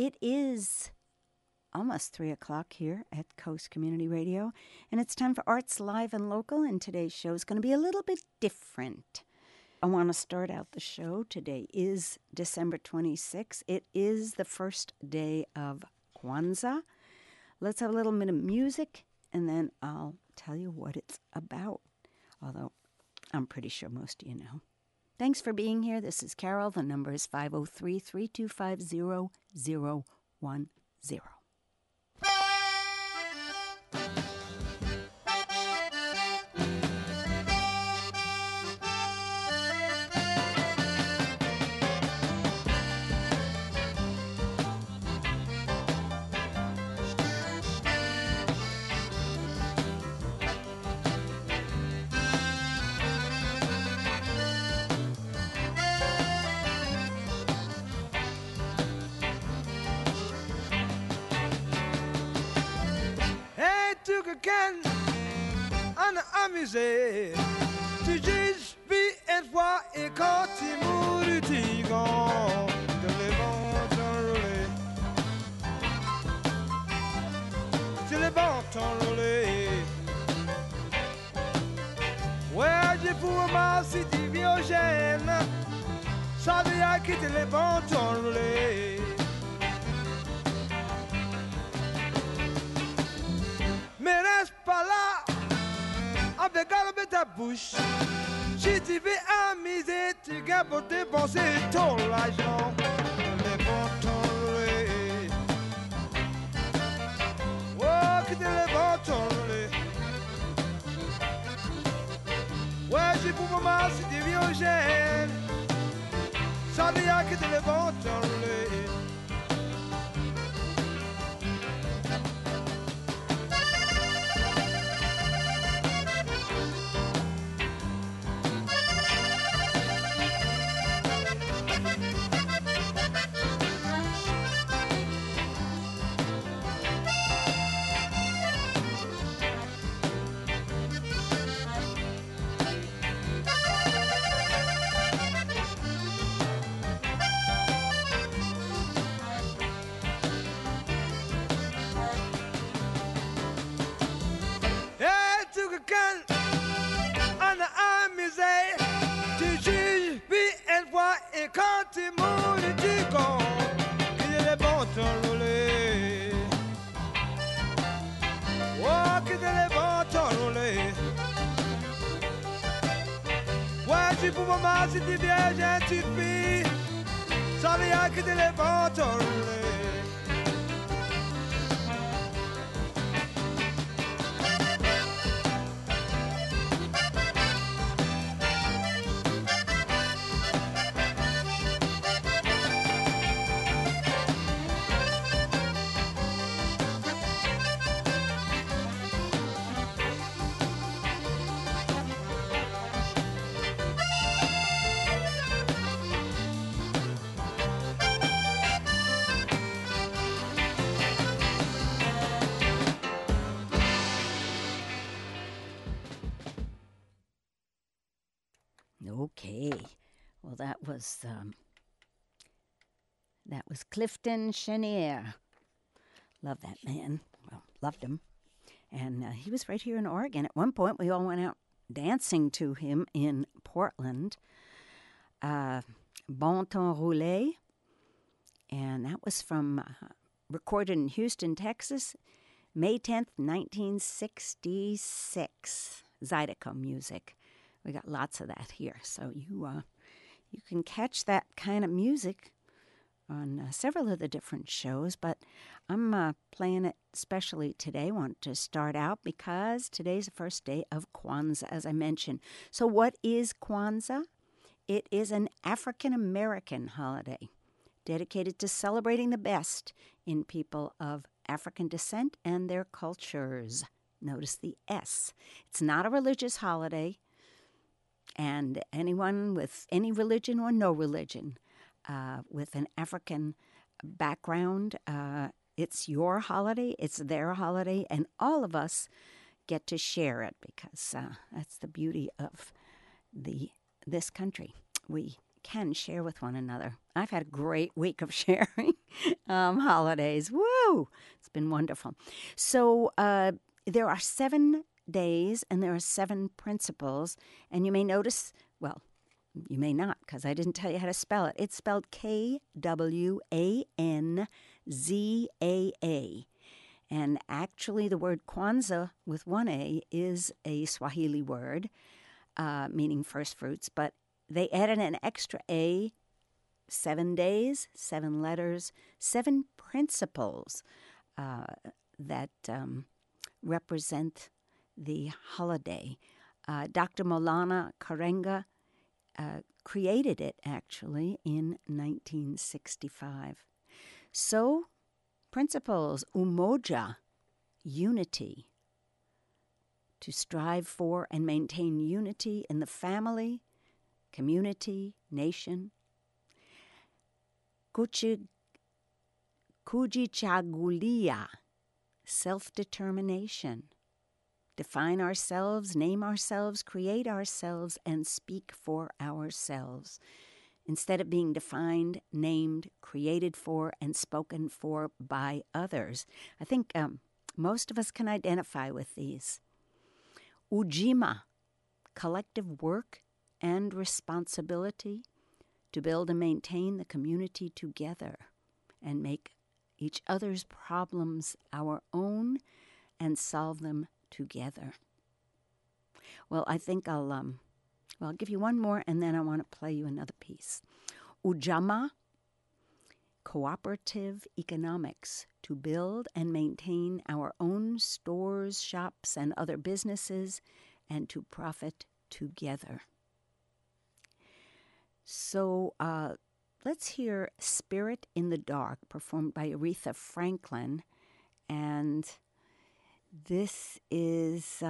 It is almost 3 o'clock here at Coast Community Radio, and it's time for Arts Live and Local, and today's show is going to be a little bit different. I want to start out the show. Today is December 26th. It is the first day of Kwanzaa. Let's have a little bit of music, and then I'll tell you what it's about, although I'm pretty sure most of you know. Thanks for being here. This is Carol. The number is 503-325-0010. En amusé, tu juges, puis une fois, et quand tu mourras, tu gants de les vents enroulés. Tu les vents enroulés. Ouais, j'ai pour moi, si tu Diogène, ça veut dire quitter les vents enroulés. Mais reste pas là avec garbe ta bouche. Si tu veux amuser, tu gagnes pour dépenser ton argent. Les bons t'enrouler. Oh, que les bons t'enrouler. Ouais, j'ai pour moi si tu viens au gène. Ça veut dire que les bons t'enrouler. Et quand tu mourras, tu comptes qu'il est bon t'enrouler. Oh, qu'il est bon t'enrouler. Ouais, tu peux maman si tu viens, j'ai une petite fille. Ça veut dire qu'il est bon t'enrouler. Okay, well that was Clifton Chenier. Love that man. Well, loved him, and he was right here in Oregon. At one point, we all went out dancing to him in Portland. Bon Temps Roulé, and that was from recorded in Houston, Texas, May 10th, 1966. Zydeco music. We got lots of that here, so you can catch that kind of music on several of the different shows, but I'm playing it specially today. Want to start out because today's the first day of Kwanzaa, as I mentioned. So what is Kwanzaa? It is an African-American holiday dedicated to celebrating the best in people of African descent and their cultures. Notice the S. It's not a religious holiday. And anyone with any religion or no religion, with an African background, it's your holiday, it's their holiday, and all of us get to share it because that's the beauty of this country. We can share with one another. I've had a great week of sharing holidays. Woo! It's been wonderful. So there are 7 days and there are 7 principles. And you may notice, well, you may not because I didn't tell you how to spell it. It's spelled Kwanzaa. And actually the word Kwanzaa with 1 A is a Swahili word meaning first fruits, but they added an extra A, 7 days, 7 letters, 7 principles that represent the holiday. Dr. Maulana Karenga created it, actually, in 1965. So, principles, umoja, unity, to strive for and maintain unity in the family, community, nation. Kujichagulia, self-determination. Define ourselves, name ourselves, create ourselves, and speak for ourselves. Instead of being defined, named, created for, and spoken for by others. I think most of us can identify with these. Ujima, collective work and responsibility to build and maintain the community together and make each other's problems our own and solve them together. Well, I think I'll give you one more and then I want to play you another piece. Ujamaa, cooperative economics to build and maintain our own stores, shops, and other businesses and to profit together. So let's hear Spirit in the Dark performed by Aretha Franklin. And this is,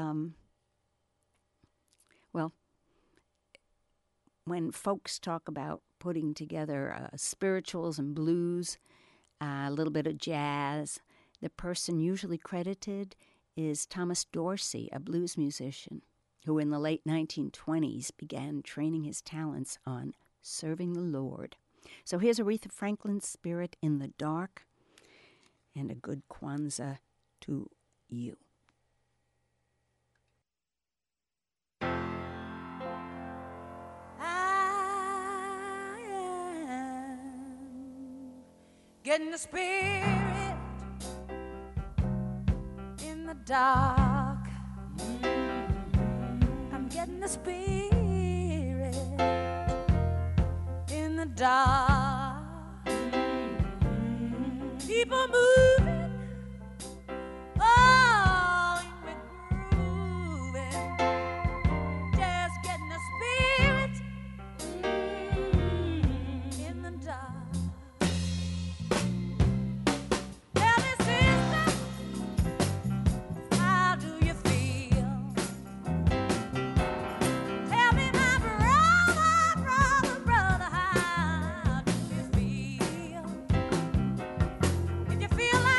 when folks talk about putting together spirituals and blues, a little bit of jazz, the person usually credited is Thomas Dorsey, a blues musician, who in the late 1920s began training his talents on serving the Lord. So here's Aretha Franklin's Spirit in the Dark, and a good Kwanzaa to you. Getting the spirit in the dark. I'm getting the spirit in the dark. People moving, oh, in me grooving. Just getting the spirit in the dark. Feel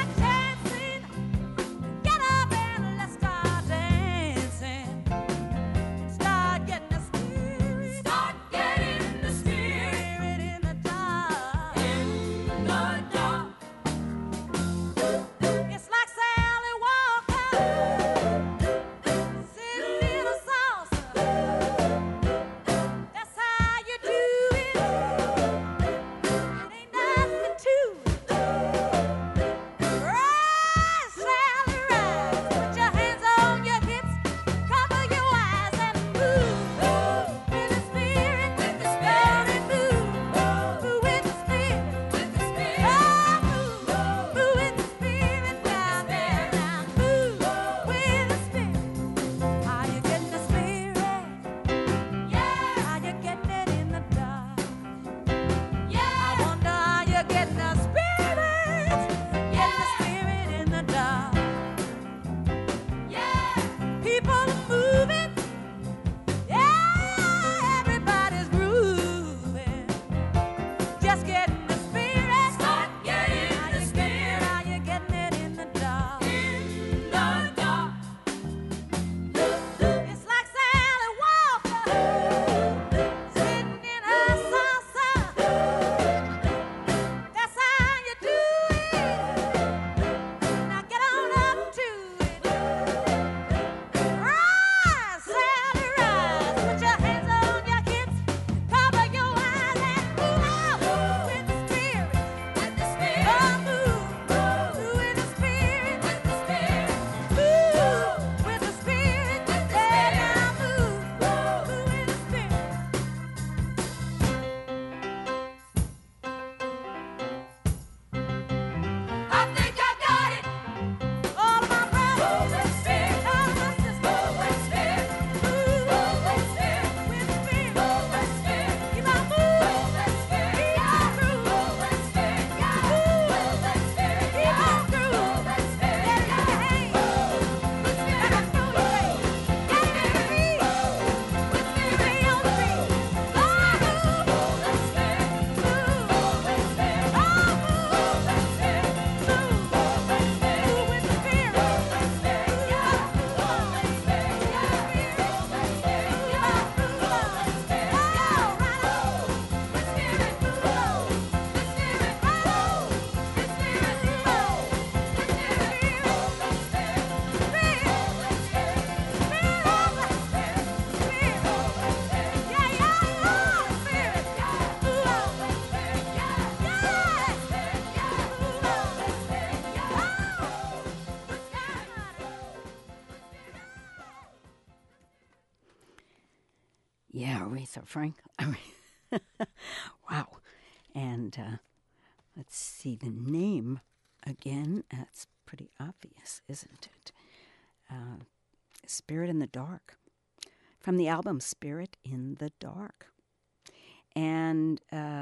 Aretha Franklin. Wow. And let's see the name again. That's pretty obvious, isn't it? Spirit in the Dark. From the album Spirit in the Dark. And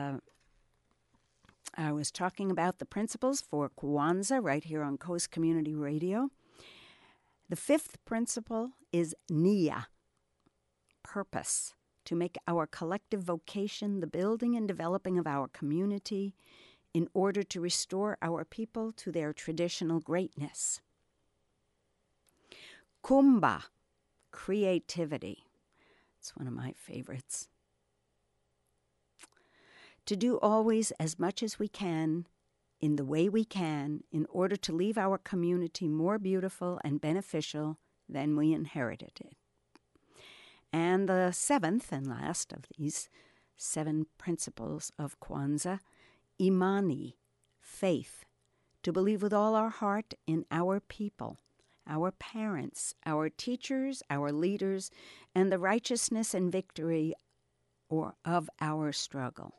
I was talking about the principles for Kwanzaa right here on Coast Community Radio. The fifth principle is Nia, purpose, to make our collective vocation the building and developing of our community in order to restore our people to their traditional greatness. Kumba, creativity. It's one of my favorites. To do always as much as we can, in the way we can, in order to leave our community more beautiful and beneficial than we inherited it. And the seventh and last of these 7 principles of Kwanzaa, Imani, faith, to believe with all our heart in our people, our parents, our teachers, our leaders, and the righteousness and victory of our struggle.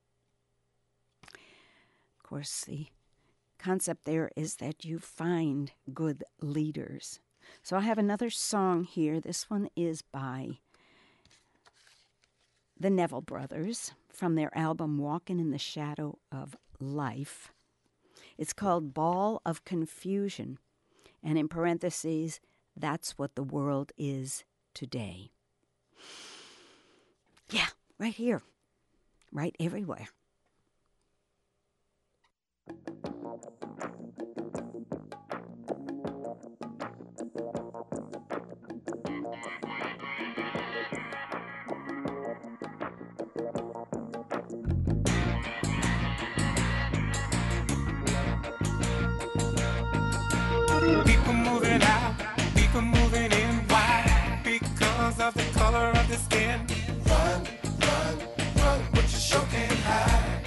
Of course, the concept there is that you find good leaders. So I have another song here. This one is by the Neville Brothers from their album Walking in the Shadow of Life. It's called Ball of Confusion. And in parentheses, that's what the world is today. Yeah, right here, right everywhere. People moving out, people moving in. Why? Because of the color of the skin. Run, run, run, but you sure can't hide.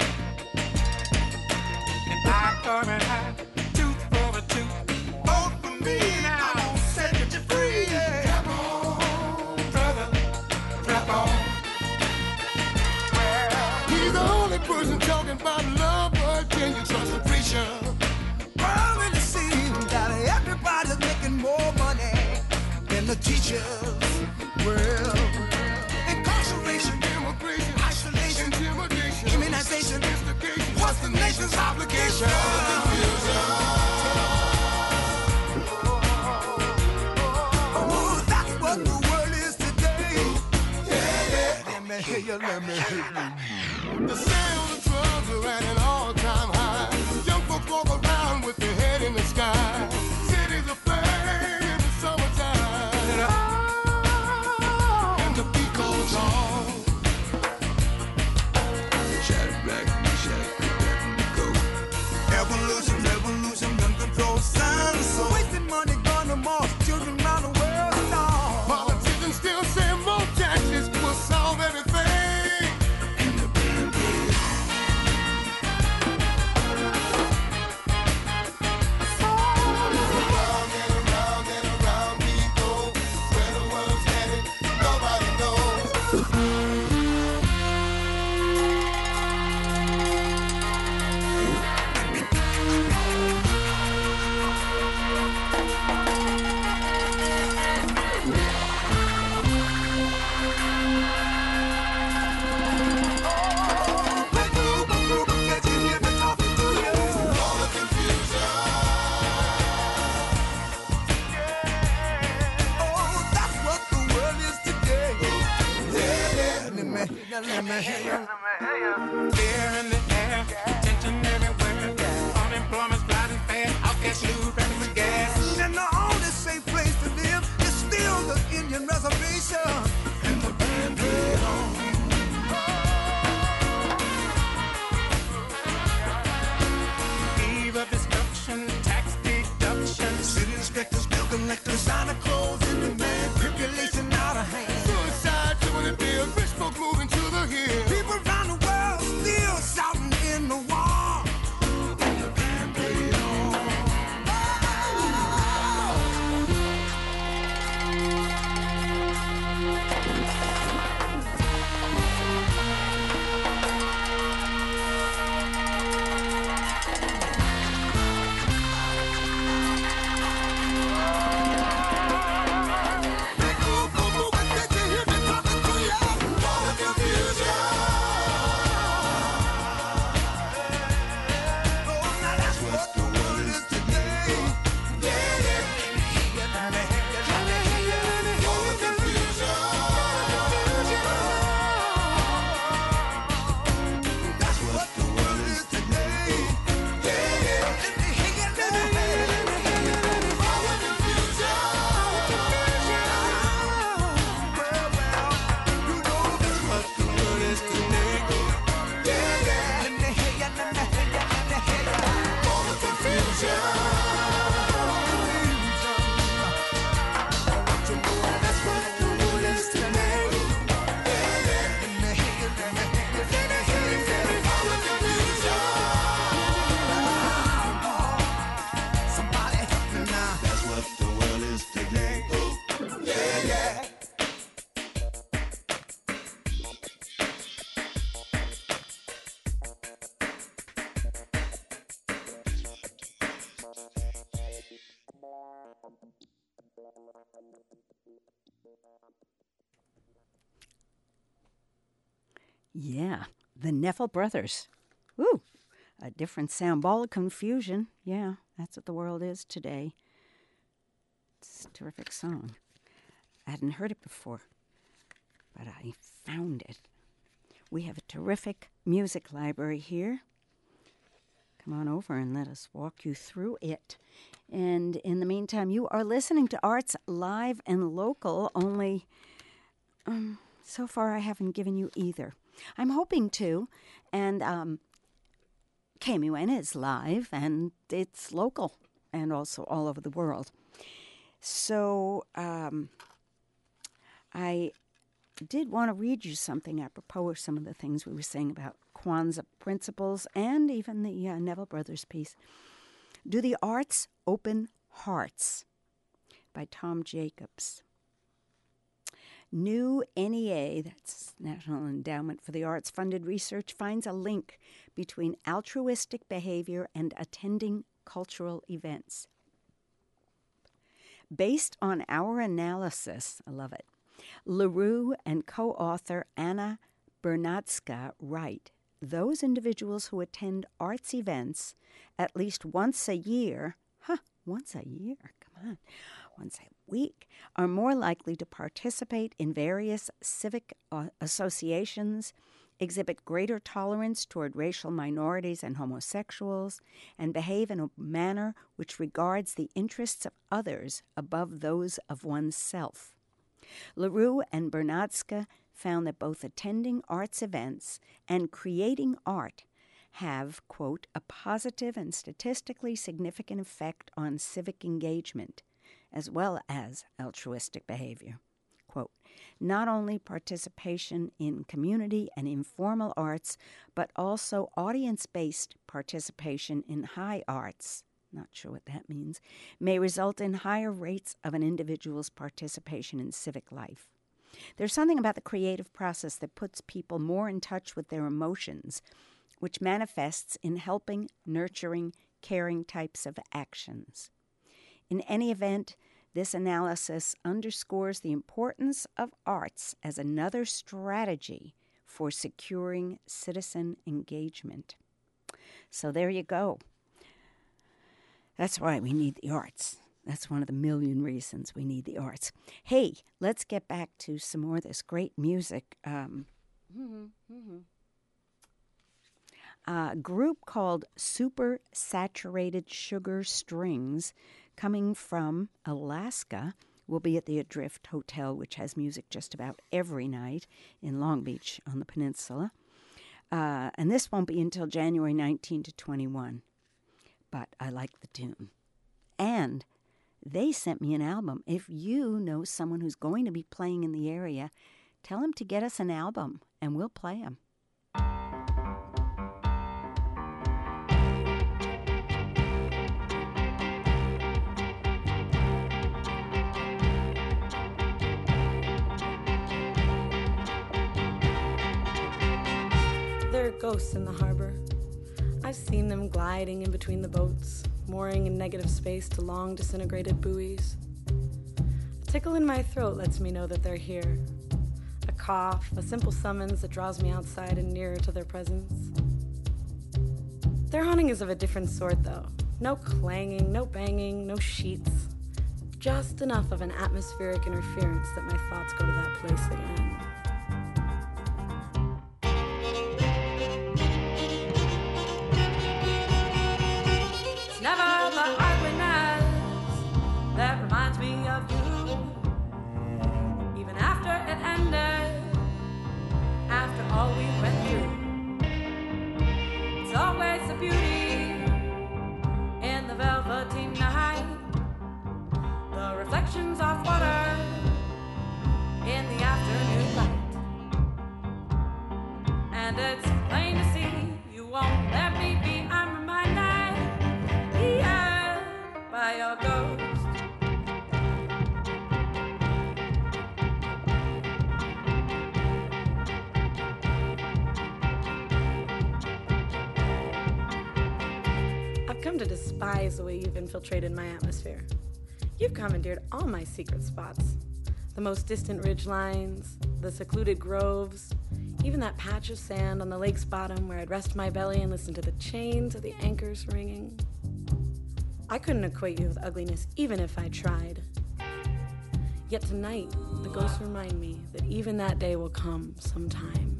An eye for an eye, tooth for a tooth. Vote for me now, I won't set you free. Clap on, brother, clap on. He's the only person talking about love, but can you trust the preacher? Well, it seems that everybody's making more money than the teachers. Well, incarceration, Immigration, isolation, intimidation, immunization, instigation. what's the nation's obligation? Oh, that's what the world is today. Yeah, let me hear you, let me hear you. The sales of drugs are at an all-time high. Young folks walk around with their head in the sky. Cities aflame in the summertime. And the beat goes on. Shadow black, go. Evolution, revolution, gun control, signs. So wasting money, gun to Mars, children around the world, no. Politicians still say more taxes will solve everything. And the band is Round and around we go. Where the world's headed, nobody knows. All the confusion. oh, that's what the world is today. Yeah, let me hear you. Fear in the air, tension everywhere. Unemployment's rising fast, outcasts lose rappers and gas. And the only safe place to live is still the Indian reservation. And the band play on. Eve of destruction, tax deduction. City inspectors, bill collectors, designer clothes in demand. Population out of hand. Suicide to an appeal. Rich folk moving to the hill. People around the world still shouting in the war. And the band play on. Yeah, the Neville Brothers. Ooh, a different sound. Ball of confusion. Yeah, that's what the world is today. It's a terrific song. I hadn't heard it before, but I found it. We have a terrific music library here. Come on over and let us walk you through it. And in the meantime, you are listening to Arts Live and Local, only so far I haven't given you either. I'm hoping to, and KMUN is live, and it's local, and also all over the world. So I did want to read you something apropos of some of the things we were saying about Kwanzaa principles and even the Neville Brothers piece. Do the Arts Open Hearts by Tom Jacobs. New NEA, that's National Endowment for the Arts, funded research finds a link between altruistic behavior and attending cultural events. Based on our analysis, I love it, LaRue and co-author Anna Bernatska write, those individuals who attend arts events at least once a year, once a year, come on, once a week, are more likely to participate in various civic associations, exhibit greater tolerance toward racial minorities and homosexuals, and behave in a manner which regards the interests of others above those of oneself. LaRue and Bernatska found that both attending arts events and creating art have, quote, a positive and statistically significant effect on civic engagement, as well as altruistic behavior. Quote, not only participation in community and informal arts, but also audience-based participation in high arts, not sure what that means, may result in higher rates of an individual's participation in civic life. There's something about the creative process that puts people more in touch with their emotions, which manifests in helping, nurturing, caring types of actions. In any event, this analysis underscores the importance of arts as another strategy for securing citizen engagement. So there you go. That's why we need the arts. That's one of the million reasons we need the arts. Hey, let's get back to some more of this great music. A group called Super Saturated Sugar Strings, coming from Alaska, will be at the Adrift Hotel, which has music just about every night in Long Beach on the peninsula. And this won't be until January 19 to 21. But I like the tune. And they sent me an album. If you know someone who's going to be playing in the area, tell them to get us an album, and we'll play them. There are ghosts in the harbor. I've seen them gliding in between the boats, mooring in negative space to long disintegrated buoys. A tickle in my throat lets me know that they're here. A cough, a simple summons that draws me outside and nearer to their presence. Their haunting is of a different sort, though. No clanging, no banging, no sheets. Just enough of an atmospheric interference that my thoughts go to that place again. Of water in the afternoon light, and it's plain to see you won't let me be. I'm reminded, yeah, by your ghost. I've come to despise the way you've infiltrated my atmosphere. You've commandeered all my secret spots. The most distant ridge lines, the secluded groves, Even that patch of sand on the lake's bottom where I'd rest my belly and listen to the chains of the anchors ringing. I couldn't equate you with ugliness even if I tried. Yet tonight, the ghosts remind me that even that day will come sometime.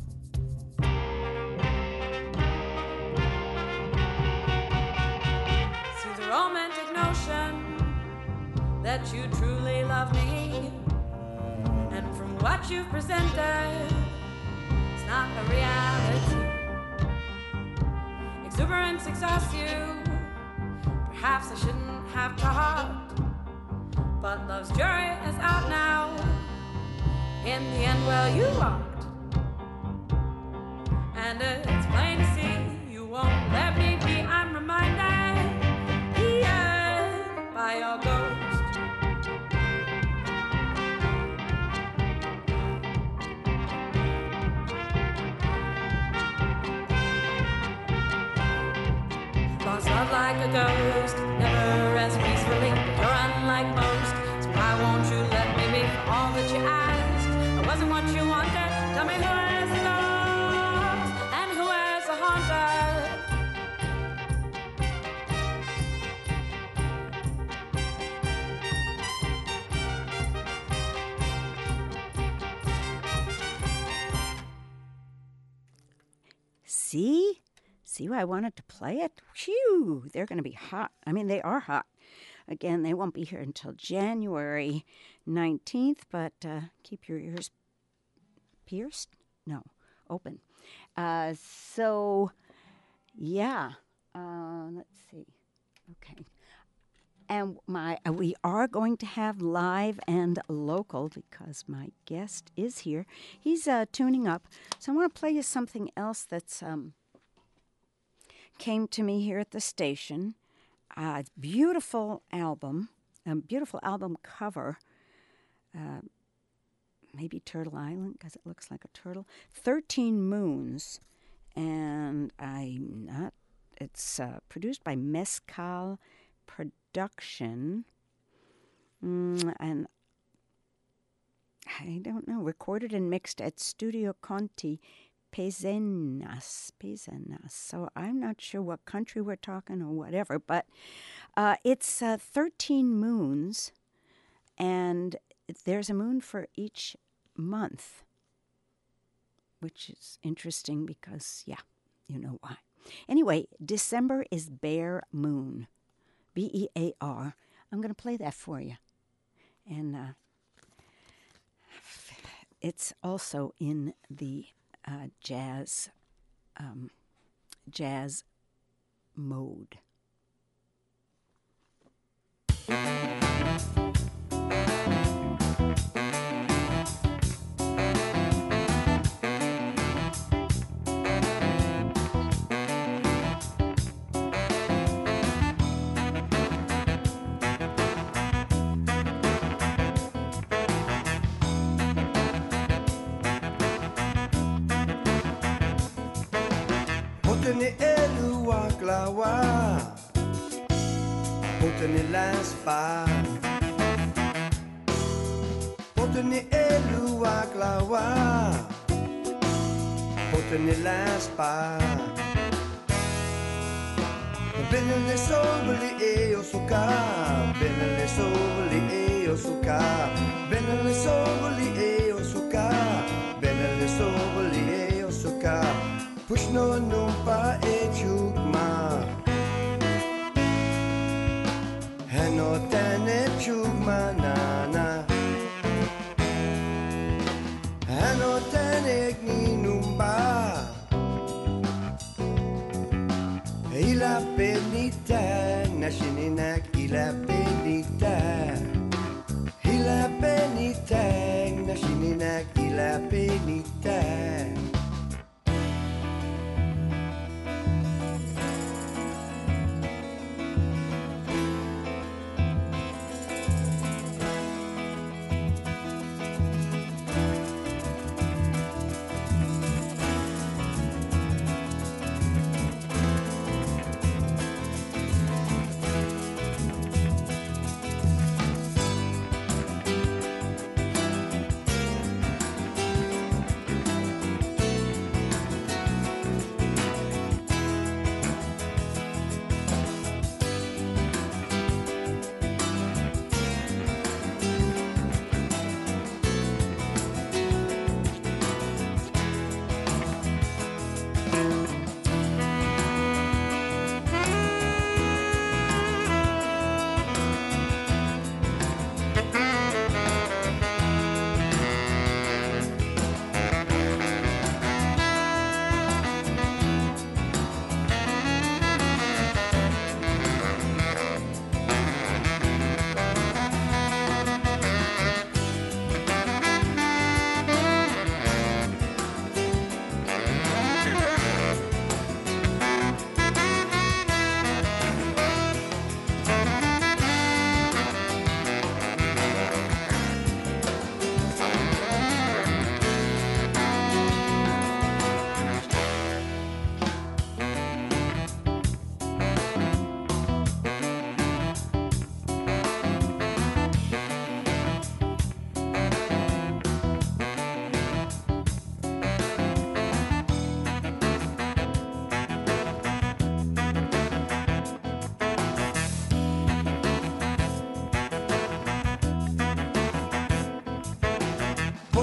See the romantic notion that you truly love me, and from what you've presented, it's not a reality. Exuberance exhausts you. Perhaps I shouldn't have talked, but love's jury is out now. In the end, well, you walked, and it's plain to see you won't let me be. I'm reminded, yeah, by your ghost. Lost love like a ghost, never rests peacefully. You're unlike most, so why won't you let me be for all that you asked? I wasn't what you wanted. Tell me who has the ghost and who has the haunted. See? See why I wanted to play it? Phew, they're going to be hot. I mean, they are hot. Again, they won't be here until January 19th, but keep your ears pierced? No, open. So, yeah, let's see. Okay. And we are going to have live and local because my guest is here. He's tuning up. So I want to play you something else that's came to me here at the station. Beautiful album, a beautiful album cover. Maybe Turtle Island because it looks like a turtle. 13 Moons, and it's produced by Mescal Production, and I don't know, recorded and mixed at Studio Conti, Pezenas. So I'm not sure what country we're talking or whatever, but it's 13 moons, and there's a moon for each month, which is interesting because, yeah, you know why. Anyway, December is Bear Moon, B-E-A-R. I'm going to play that for you. And it's also in the jazz mode. Poteni elu waklawa, poteni laspa, poteni elu waklawa, poteni laspa. Benele sobli e osuka, benele sobli e osuka, benele sobli e osuka, benele sobli e osuka. Push no numpa e chukma, hano tane chukma nana, hano tane ni numpa. Ila penita, nashininak ila penita, ila penita, nashininak ila penita.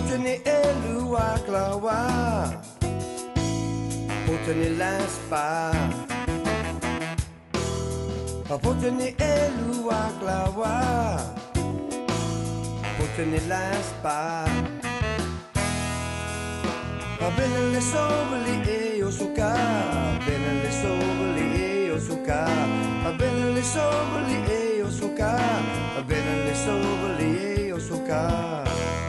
Poteni elua klawa Poteni laspa Poteni elua klawa Poteni laspa Benele sobli e osuka Benele sobli e osuka Benele sobli e osuka Benele sobli e osuka.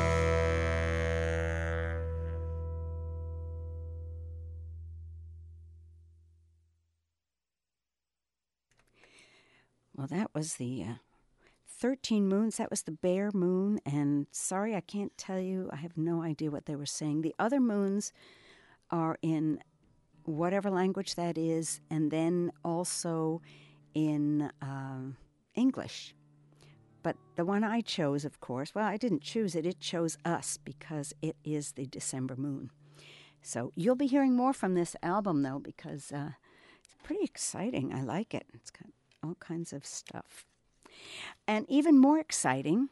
Well, that was the 13 Moons. That was the Bear Moon. And sorry, I can't tell you. I have no idea what they were saying. The other moons are in whatever language that is, and then also in English. But the one I chose, of course, well, I didn't choose it. It chose us because it is the December moon. So you'll be hearing more from this album, though, because it's pretty exciting. I like it. It's got all kinds of stuff. And even more exciting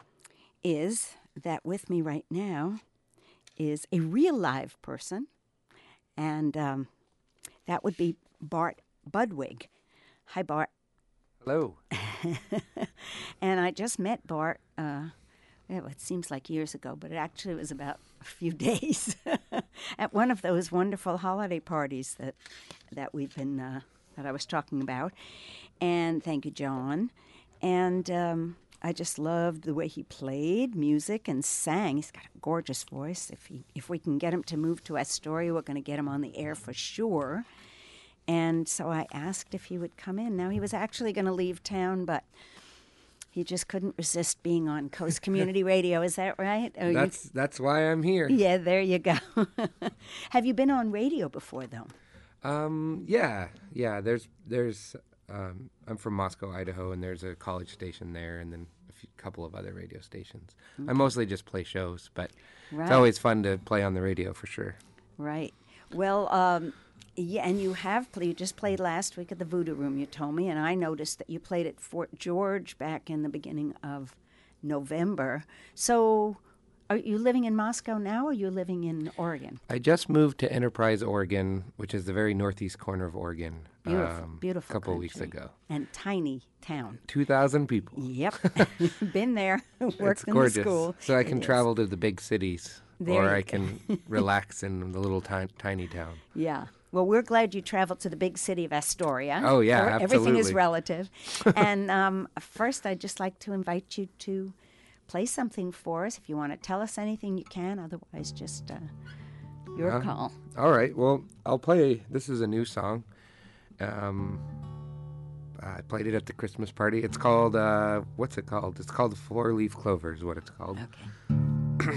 is that with me right now is a real live person, and that would be Bart Budwig. Hi, Bart. Hello. And I just met Bart, it seems like years ago, but it actually was about a few days at one of those wonderful holiday parties that we've been, that I was talking about. And thank you, John. And I just loved the way he played music and sang. He's got a gorgeous voice. If we can get him to move to Astoria, we're going to get him on the air for sure. And so I asked if he would come in. Now, he was actually going to leave town, but he just couldn't resist being on Coast Community Radio. Is that right? That's why I'm here. Yeah, there you go. Have you been on radio before, though? Yeah. There's I'm from Moscow, Idaho, and there's a college station there, and then a couple of other radio stations. Okay. I mostly just play shows, but Right. It's always fun to play on the radio for sure. Right. Well, yeah, and you just played last week at the Voodoo Room, you told me, and I noticed that you played at Fort George back in the beginning of November. So are you living in Moscow now, or are you living in Oregon? I just moved to Enterprise, Oregon, which is the very northeast corner of Oregon. Beautiful A couple country. weeks ago. And tiny town. 2,000 people. Yep. Been there. It's Worked in gorgeous. the school. So I can It is. travel to the big cities, There or you I go. can relax in the little tiny town. Yeah. Well, we're glad you traveled to the big city of Astoria. Oh, yeah, Where everything is absolutely. relative. And first, I'd just like to invite you to play something for us. If you want to tell us anything, you can. Otherwise, just your call. All right. Well, I'll play. This is a new song. I played it at the Christmas party. It's called, what's it called? It's called Four Leaf Clover is what it's called. Okay.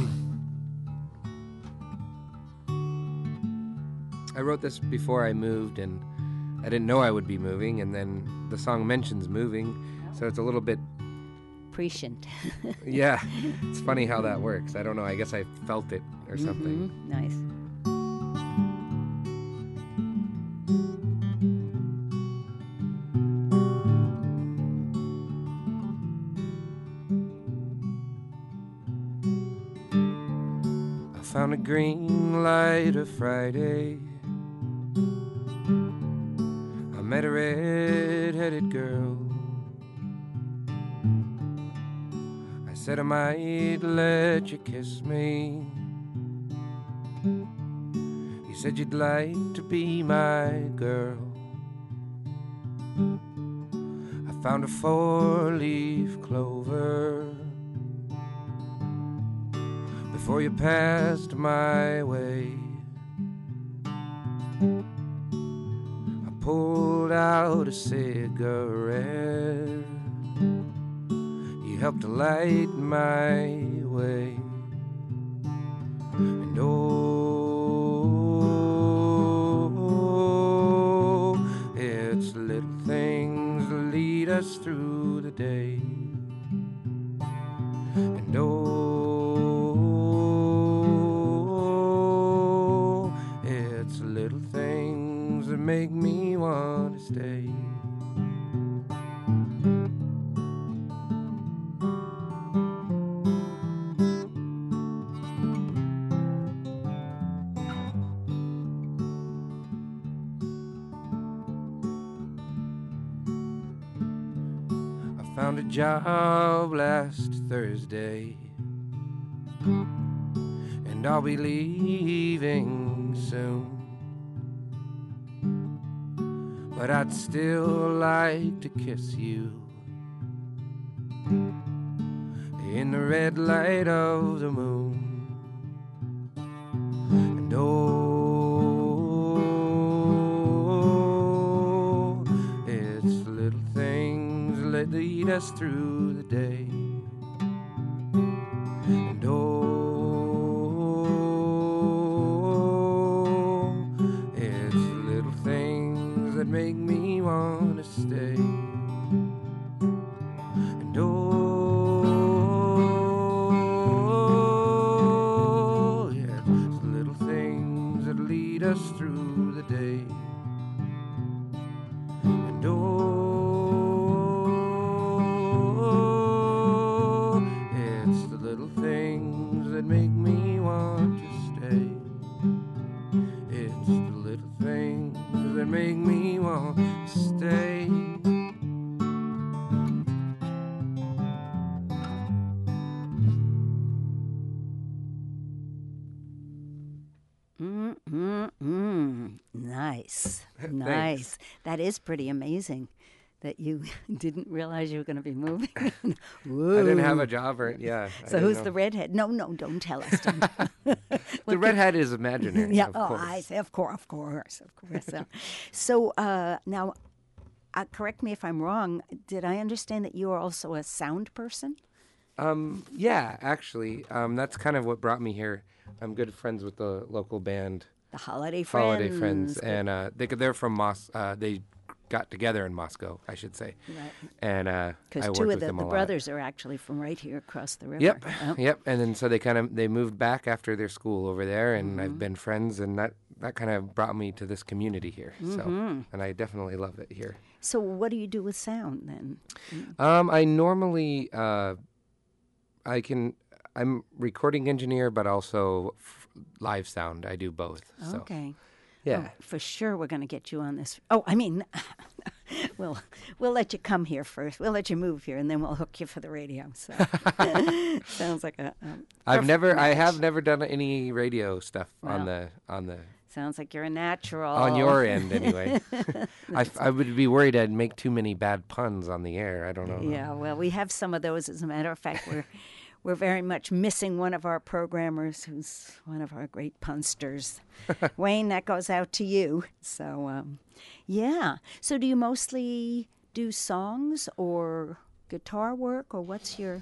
I wrote this before I moved, and I didn't know I would be moving, and then the song mentions moving, so it's a little bit, Prescient. yeah, it's funny how that works. I don't know, I guess I felt it or something. Nice. I found a green light a Friday. I met a red-headed girl. I said I might let you kiss me. You said you'd like to be my girl. I found a four-leaf clover before you passed my way. I pulled out a cigarette. You helped to light my way. And oh, it's little things that lead us through the day. And oh, it's little things that make me want to stay. Found a job last Thursday, and I'll be leaving soon. But I'd still like to kiss you in the red light of the moon. And oh, it's the little things that lead us through the day. And oh, it's the little things that make me want to stay. And oh, yeah, it's the little things that lead us through the day. And oh, it's the little things that make me want to stay. It's the little things that make me want to stay. Nice. Nice. That is pretty amazing that you didn't realize you were going to be moving. I didn't have a job or, yeah. So who's the redhead? No, don't tell us. Don't tell. The redhead is imaginary, Yeah, of oh, course. I say, of course. So now, correct me if I'm wrong. Did I understand that you are also a sound person? Yeah, actually. That's kind of what brought me here. I'm good friends with the local band, The Holiday Friends. Holiday Friends, and they're from they got together in Moscow, I should say. Right. And I Because worked two of with the them a lot. brothers are actually from right here across the river. Yep, Oh. yep. And then so they moved back after their school over there, and Mm-hmm. I've been friends, and that kind of brought me to this community here. So, Mm-hmm. and I definitely love it here. So what do you do with sound then? I normally I'm recording engineer, but also live sound. I do both. So. Okay. Yeah. Oh, for sure we're going to get you on this. Oh, I mean, we'll let you come here first. We'll let you move here, and then we'll hook you for the radio. So sounds like a I perfect have match. never done any radio stuff on Well. the Sounds like you're a natural. on your end anyway. I would be worried I'd make too many bad puns on the air. I don't know. Yeah, well, we have some of those. As a matter of fact, we're very much missing one of our programmers, who's one of our great punsters. Wayne, that goes out to you. So, yeah. So, do you mostly do songs or guitar work, or what's your?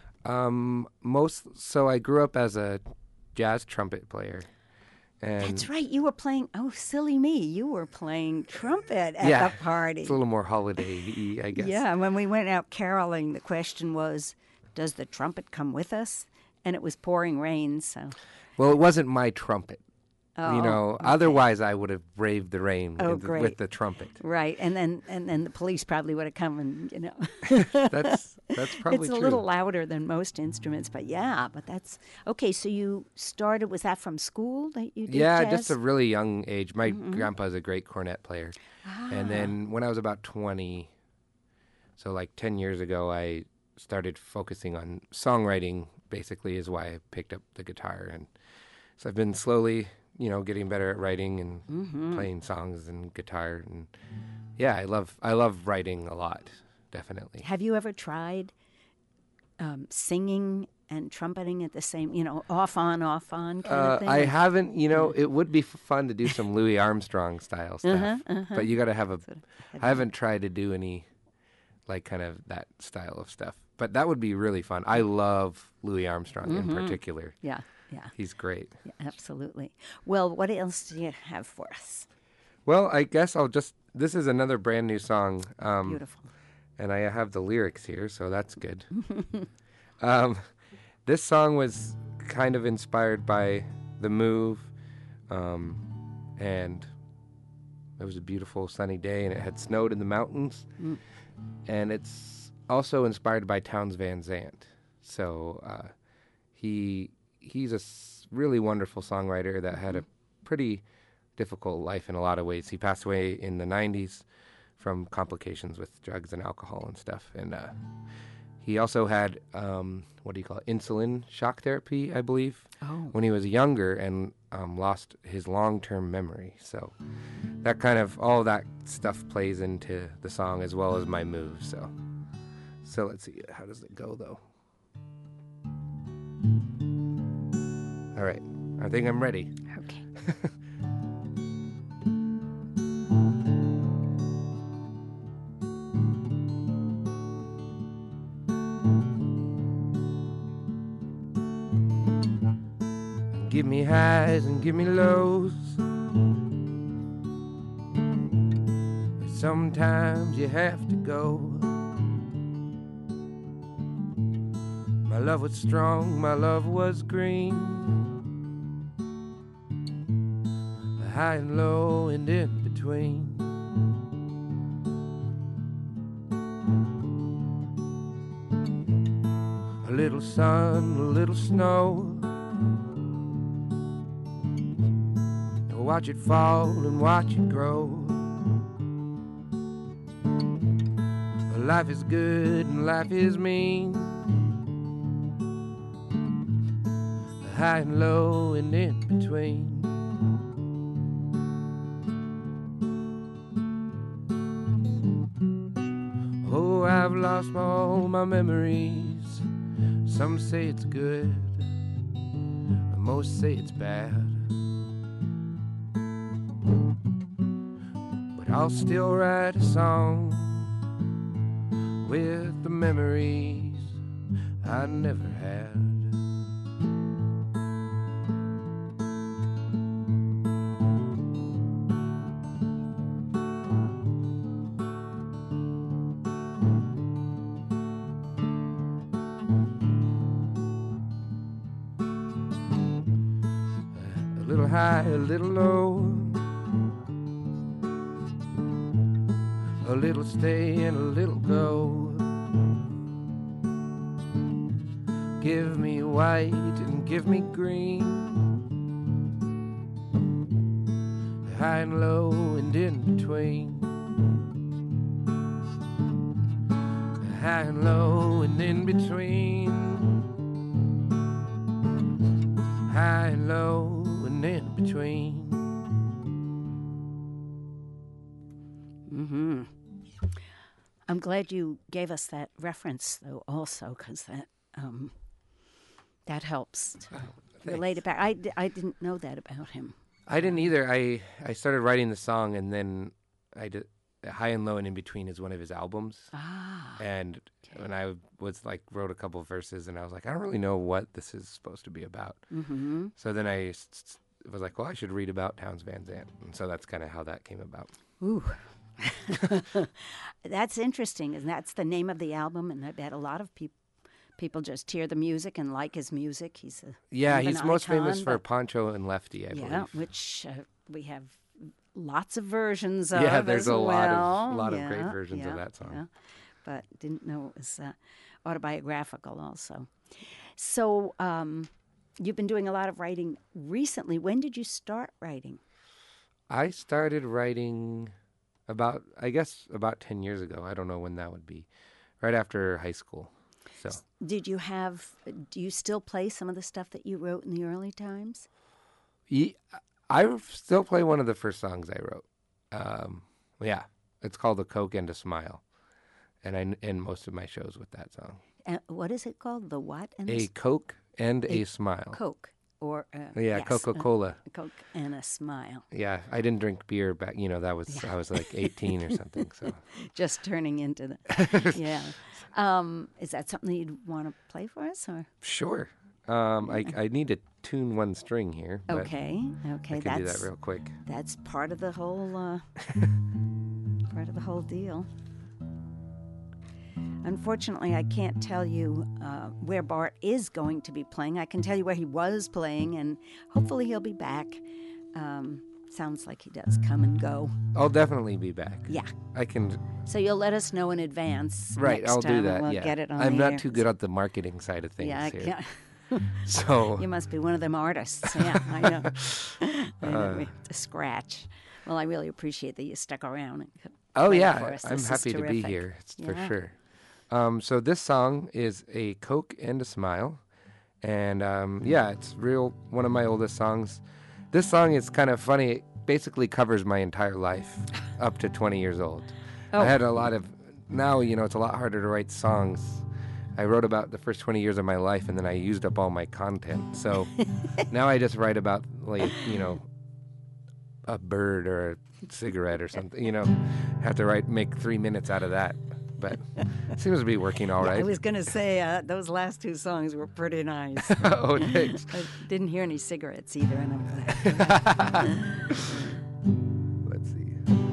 So I grew up as a jazz trumpet player. And That's right. You were playing. Oh, silly me! You were playing trumpet at yeah, the party. It's a little more holiday-y, I guess. Yeah, when we went out caroling, the question was, "Does the trumpet come with us?" And it was pouring rain, so. Well, it wasn't my trumpet. Oh, You know, okay. otherwise I would have braved the rain Oh, with great. the trumpet. Right, and then the police probably would have come and That's probably it's a true. little louder than most instruments, but that's okay. So you started, was that from school that you did Yeah, jazz? just a really young age. My grandpa's a great cornet player. And then when I was about 20, so like 10 years ago, I started focusing on songwriting, basically, is why I picked up the guitar. And so I've been slowly, getting better at writing and playing songs and guitar. And yeah, I love writing a lot, definitely. Have you ever tried singing and trumpeting at the same, off on kind of thing? I haven't, it would be fun to do some Louis Armstrong style stuff, but you got to have I haven't tried to do any, like, kind of that style of stuff, but that would be really fun. I love Louis Armstrong in particular. Yeah. He's great. Yeah, absolutely. Well, what else do you have for us? Well, I guess this is another brand new song. Beautiful. And I have the lyrics here, so that's good. This song was kind of inspired by the move, and it was a beautiful sunny day, and it had snowed in the mountains. And it's also inspired by Townes Van Zandt. So he's a really wonderful songwriter that had a pretty difficult life in a lot of ways. He passed away in the 90s from complications with drugs and alcohol and stuff. And he also had, insulin shock therapy, I believe, when he was younger, and lost his long-term memory. So that kind of, all that stuff plays into the song as well as my moves. So let's see, how does it go, though? All right, I think I'm ready. Okay. Give me highs and give me lows. Sometimes you have to go. My love was strong, my love was green. High and low and in between. A little sun, a little snow. Watch it fall and watch it grow. Life is good and life is mean. High and low and in between. Oh, I've lost all my memories. Some say it's good, but most say it's bad. I'll still write a song with the memories I never had. A little high, a little low. A little stay and a little go. Give me white and give me green. High and low and in between. High and low and in between. High and low and in between. Mm-hmm. I'm glad you gave us that reference, though, also, because that helps to relate it back. I didn't know that about him. I didn't either. I started writing the song, and then I did High and Low and In Between is one of his albums. And when I wrote a couple of verses, and I was like, I don't really know what this is supposed to be about. Mm-hmm. So then I was like, well, I should read about Townes Van Zandt. And so that's kind of how that came about. Ooh. That's interesting, and that's the name of the album, and I bet a lot of people just hear the music and like his music. He's he's most famous for Poncho and Lefty, I believe. Which we have lots of versions of. Yeah, there's a well. lot of great versions of that song. Yeah. But didn't know it was autobiographical also. So you've been doing a lot of writing recently. When did you start writing? I started writing about 10 years ago. I don't know when that would be. Right after high school. So. Do you still play some of the stuff that you wrote in the early times? I still play one of the first songs I wrote. It's called A Coke and a Smile. And I end most of my shows with that song. What is it called? The what? A Coke and a Smile. Coke. Or yes, Coca-Cola. A Coke and a Smile. Yeah, I didn't drink beer back. That was I was like 18 or something. So just turning into the Is that something you'd want to play for us, or? Sure. I need to tune one string here. Okay. I can do that real quick. That's part of the whole deal. Unfortunately, I can't tell you where Bart is going to be playing. I can tell you where he was playing, and hopefully he'll be back. Sounds like he does come and go. I'll definitely be back. Yeah. I can. So you'll let us know in advance. Right, next I'll time, do that. We'll yeah. get it on I'm the not air. too good at the marketing side of things here. Yeah. So you must be one of them artists. Yeah, I know. I know. We have to scratch. Well, I really appreciate that you stuck around and Oh, playing yeah. for us. I'm This is happy to be terrific. here, for Yeah. sure. So this song is A Coke and a Smile. And yeah, it's one of my oldest songs. This song is kind of funny. It basically covers my entire life up to 20 years old. Oh. I had a lot of, now, it's a lot harder to write songs. I wrote about the first 20 years of my life, and then I used up all my content. So now I just write about, like, a bird or a cigarette or something, have to make 3 minutes out of that. But it seems to be working all right. I was going to say those last two songs were pretty nice. Oh, thanks. I didn't hear any cigarettes either, and I'm glad. Let's see.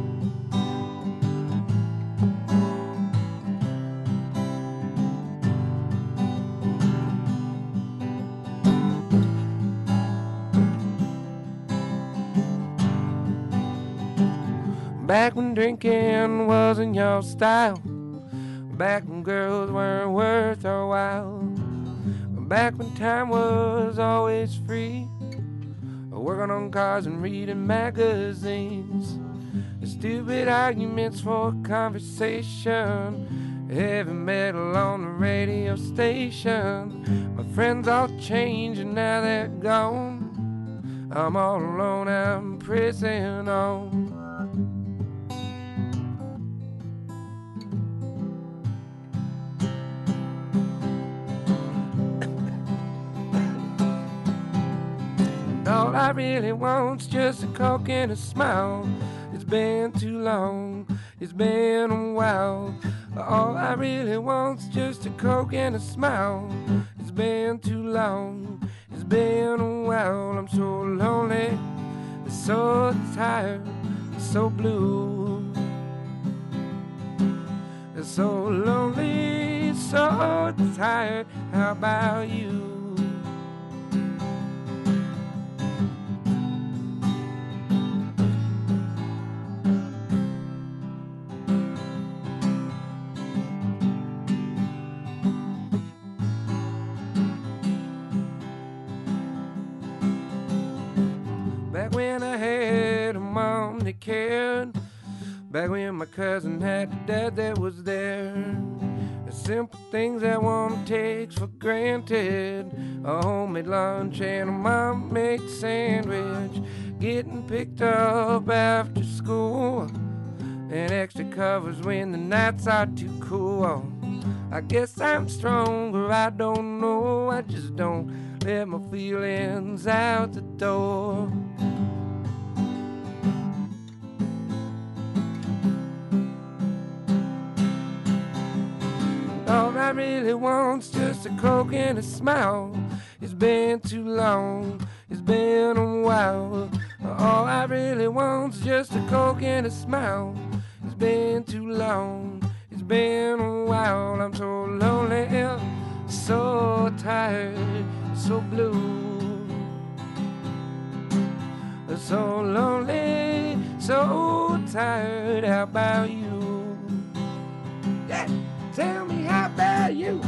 Back when drinking wasn't your style, back when girls weren't worth our while, back when time was always free, working on cars and reading magazines, stupid arguments for conversation, heavy metal on the radio station. My friends all changed and now they're gone. I'm all alone, I'm prison on. All I really want's just a Coke and a smile. It's been too long, it's been a while. All I really want's just a Coke and a smile. It's been too long, it's been a while. I'm so lonely, so tired, so blue. So lonely, so tired, how about you? Back when I had a mom that cared, back when my cousin had a dad that was there, the simple things that one takes for granted, a homemade lunch and a mom-made sandwich, getting picked up after school, and extra covers when the nights are too cool. I guess I'm stronger, I don't know, I just don't let my feelings out the door. All I really want's just a Coke and a smile. It's been too long, it's been a while. All I really want's just a Coke and a smile. It's been too long, it's been a while. I'm so lonely, so tired, so blue. So lonely, so tired, how about you? Yeah, tell me how about you?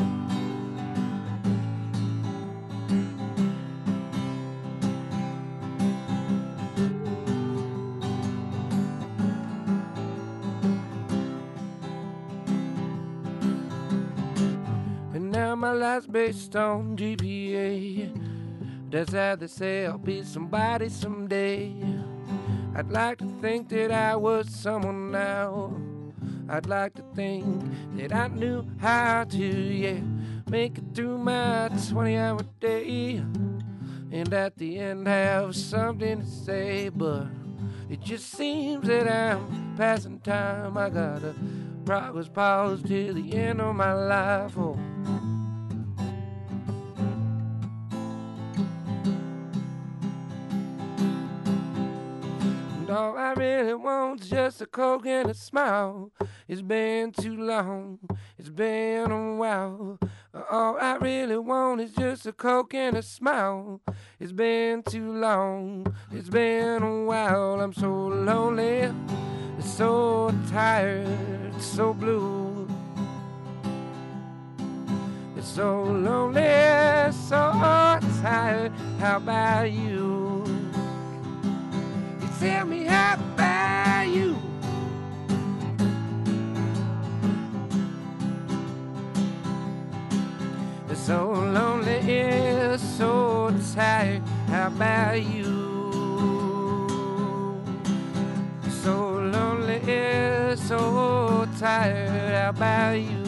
And now my life's based on GPA. That's how they say I'll be somebody someday. I'd like to think that I was someone now. I'd like to think that I knew how to, yeah, make it through my 20-hour day, and at the end have something to say. But it just seems that I'm passing time. I got a progress pause till the end of my life. Oh. All I really want's just a Coke and a smile. It's been too long, it's been a while. All I really want is just a Coke and a smile. It's been too long, it's been a while. I'm so lonely, so tired, so blue. It's so lonely, so tired, how about you? Tell me how about you? So lonely is so tired. How about you? So lonely is so tired. How about you?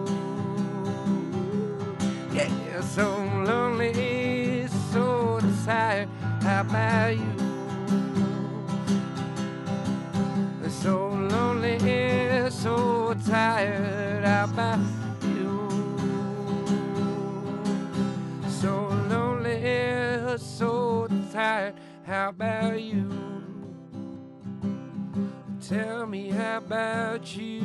Yeah, so lonely is so tired. How about you? So lonely is so tired. How about you? So lonely is so tired. How about you? Tell me how about you?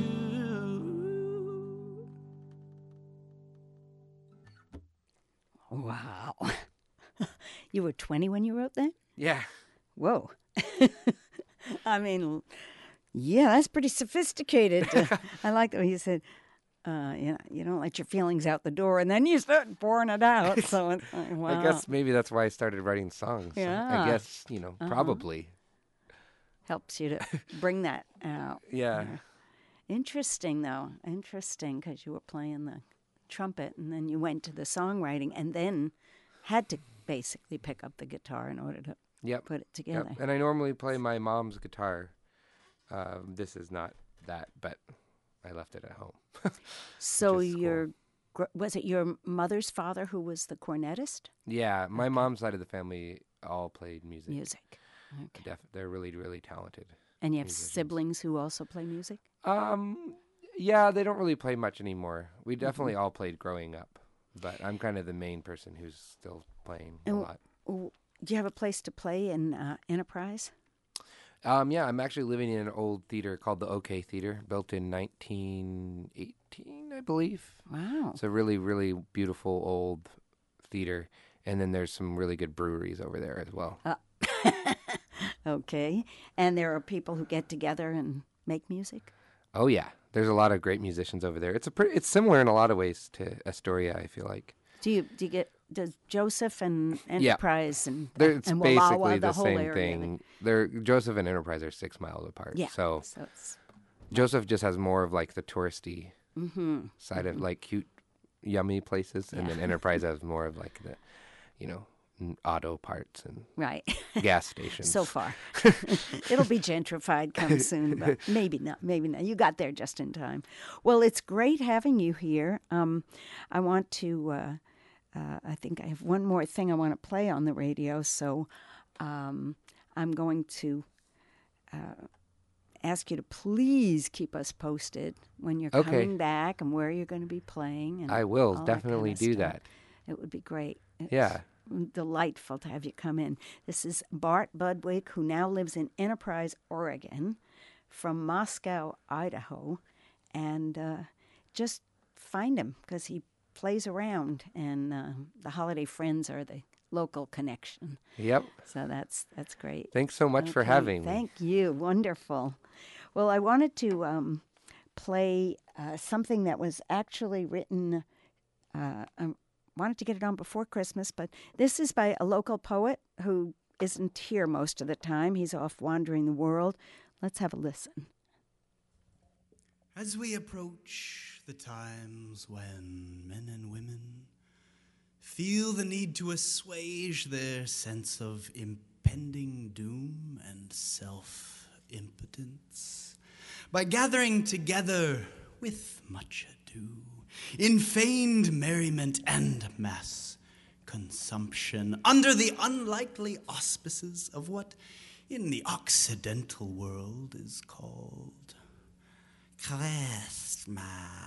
Wow. You were 20 when you wrote that? Yeah. Whoa. I mean, yeah, that's pretty sophisticated. I like that you said, you don't let your feelings out the door, and then you start pouring it out. So, wow. I guess maybe that's why I started writing songs. Yeah. I guess, probably. Helps you to bring that out. Yeah. Interesting, though. Interesting, because you were playing the trumpet, and then you went to the songwriting, and then had to basically pick up the guitar in order to put it together. Yep. And I normally play my mom's guitar. This is not that, but I left it at home. So was it your mother's father who was the cornetist? Yeah, my mom's side of the family all played music. Music. Okay. They're really, really talented. And you have siblings who also play music? Yeah, they don't really play much anymore. We definitely all played growing up, but I'm kind of the main person who's still playing a lot. Do you have a place to play in Enterprise? Yeah, I'm actually living in an old theater called the OK Theater, built in 1918, I believe. Wow. It's a really, really beautiful old theater. And then there's some really good breweries over there as well. Okay. And there are people who get together and make music? Oh, yeah. There's a lot of great musicians over there. It's similar in a lot of ways to Astoria, I feel like. Does Joseph and Enterprise and it's and basically Wallowa, the whole same area, thing. Joseph and Enterprise are 6 miles apart. Yeah. So it's Joseph just has more of like the touristy side of like cute, yummy places, and then Enterprise has more of like the, auto parts and gas stations. So far. It'll be gentrified come soon, but maybe not. You got there just in time. Well, it's great having you here. I want to, I think I have one more thing I want to play on the radio, so I'm going to ask you to please keep us posted when you're coming back and where you're going to be playing. And I will all definitely that kind of do stuff. that. It would be great. Yeah. Delightful to have you come in. This is Bart Budwig, who now lives in Enterprise, Oregon, from Moscow, Idaho, and just find him because he plays around, and the Holiday Friends are the local connection. Yep. So that's great. Thanks so much for having me. Thank you. Wonderful. Well, I wanted to play something that was actually written. Wanted to get it on before Christmas, but this is by a local poet who isn't here most of the time. He's off wandering the world. Let's have a listen. As we approach the times when men and women feel the need to assuage their sense of impending doom and self-impotence by gathering together with much ado in feigned merriment and mass consumption under the unlikely auspices of what in the Occidental world is called Christmas.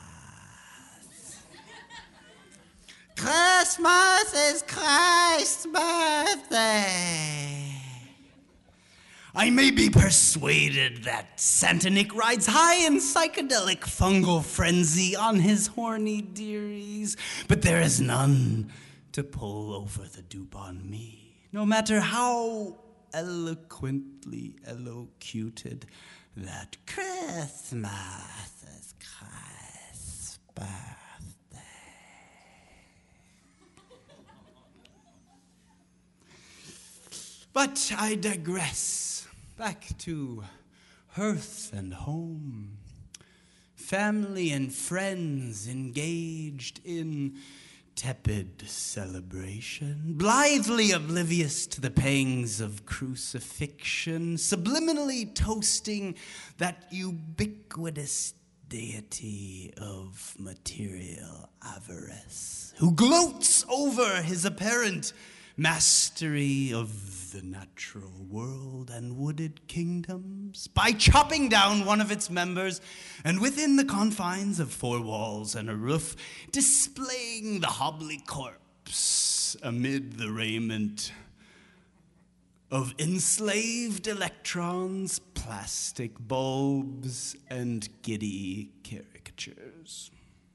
Christmas is Christ's birthday. I may be persuaded that Santa Nick rides high in psychedelic fungal frenzy on his horny dearies, but there is none to pull over the dupe on me, no matter how eloquently elocuted that Christmas is Christ's birthday. But I digress. Back to hearth and home, family and friends engaged in tepid celebration, blithely oblivious to the pangs of crucifixion, subliminally toasting that ubiquitous deity of material avarice, who gloats over his apparent mastery of the natural world and wooded kingdoms by chopping down one of its members and within the confines of 4 walls and a roof displaying the hobbly corpse amid the raiment of enslaved electrons, plastic bulbs, and giddy caricatures.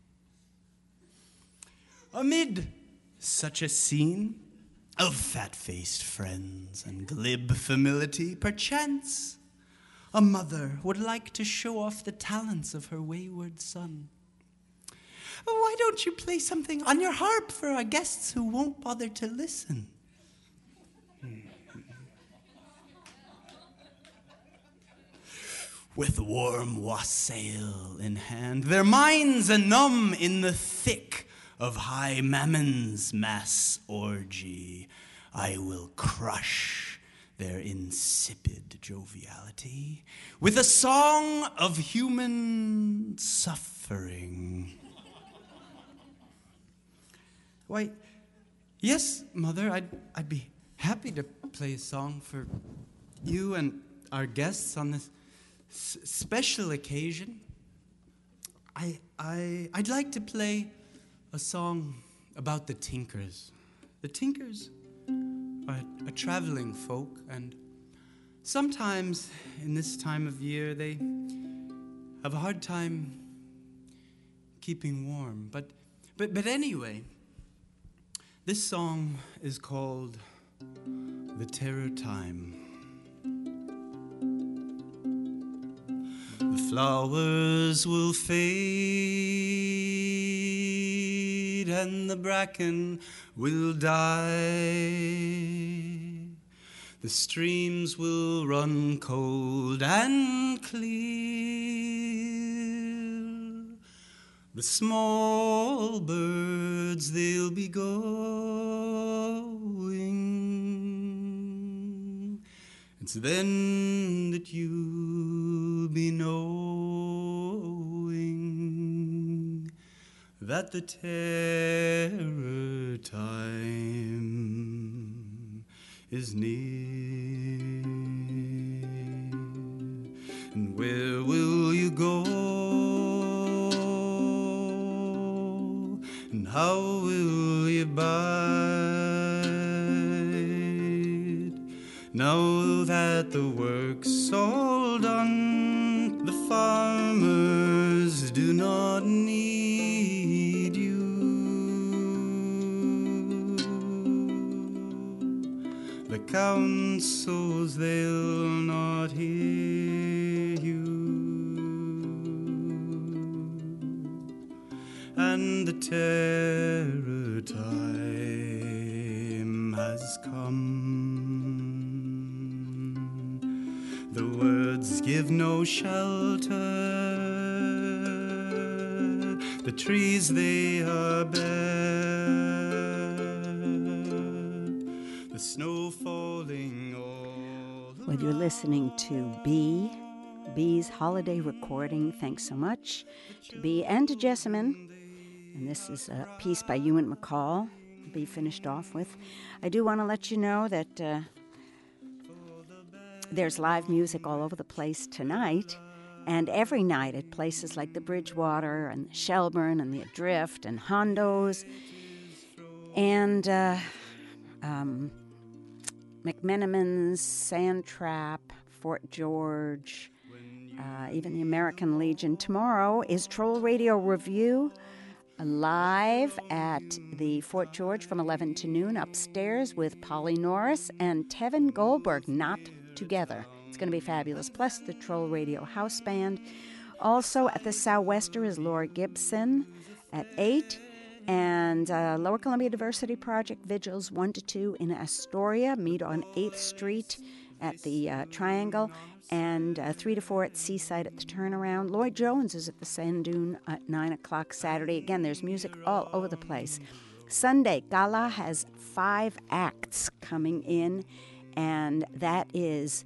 Amid such a scene of fat-faced friends and glib familiarity, perchance a mother would like to show off the talents of her wayward son. Why don't you play something on your harp for our guests who won't bother to listen? With warm wassail in hand, their minds anumb in the thick of high Mammon's mass orgy, I will crush their insipid joviality with a song of human suffering. Why, yes, Mother, I'd be happy to play a song for you and our guests on this special occasion. I'd like to play a song about the Tinkers. The Tinkers are a traveling folk, and sometimes in this time of year they have a hard time keeping warm. But anyway, this song is called The Terror Time. The flowers will fade and the bracken will die. The streams will run cold and clear. The small birds, they'll be going. It's then that you'll be knowing that the terror time is near. And where will you go? And how will you bide? Now that the work's all done, the farmers do not need you. The councils, they'll not hear you. And the terror time has come. The words give no shelter. The trees, they are bare. The snow falling all Well, you're listening to Bee's holiday recording. Thanks so much to Bee and to Jessamine. And this is a piece by Ewan McCall, Bee finished off with. I do want to let you know that there's live music all over the place tonight and every night at places like the Bridgewater and the Shelburne and the Adrift and Hondo's and McMenamin's, Sandtrap, Fort George, even the American Legion. Tomorrow is Troll Radio Review live at the Fort George from 11 to noon upstairs with Polly Norris and Tevin Goldberg, not together. It's going to be fabulous. Plus the Troll Radio House Band. Also at the Southwester is Laura Gibson at 8. And Lower Columbia Diversity Project vigils 1 to 2 in Astoria. Meet on 8th Street at the Triangle. And 3 to 4 at Seaside at the Turnaround. Lloyd Jones is at the Sand Dune at 9 o'clock Saturday. Again, there's music all over the place. Sunday, Gala has 5 acts coming in, and that is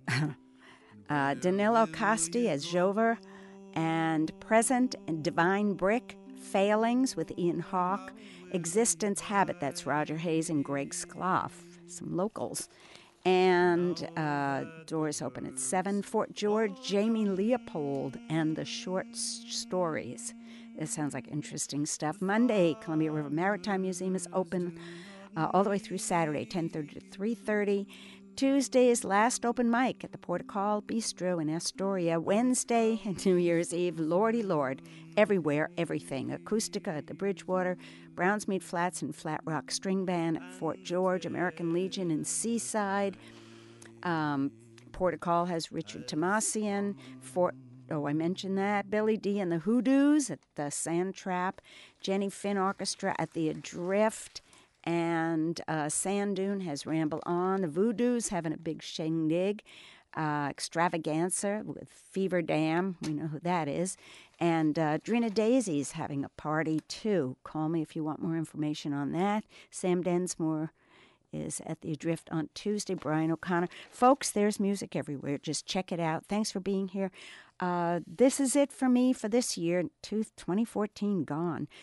Danilo Costi as Jover, and Present and Divine Brick, Failings with Ian Hawke, Existence Habit, that's Roger Hayes and Greg Skloff, some locals. And doors open at 7. Fort George, Jamie Leopold and the Short Stories. This sounds like interesting stuff. Monday, Columbia River Maritime Museum is open all the way through Saturday, 10:30 to 3:30. Tuesday's last open mic at the Port of Call Bistro in Astoria. Wednesday and New Year's Eve, Lordy Lord, everywhere, everything. Acoustica at the Bridgewater, Brownsmead Flats and Flat Rock String Band at Fort George, American Legion in Seaside. Port of Call has Richard Tomasian. I mentioned that. Billy D and the Hoodoos at the Sand Trap. Jenny Finn Orchestra at the Adrift. And Sand Dune has Ramble On. The Voodoos having a big shindig. Extravaganza with Fever Dam. We know who that is. And Drina Daisy's having a party, too. Call me if you want more information on that. Sam Densmore is at the Adrift on Tuesday. Brian O'Connor. Folks, there's music everywhere. Just check it out. Thanks for being here. This is it for me for this year. 2014 gone.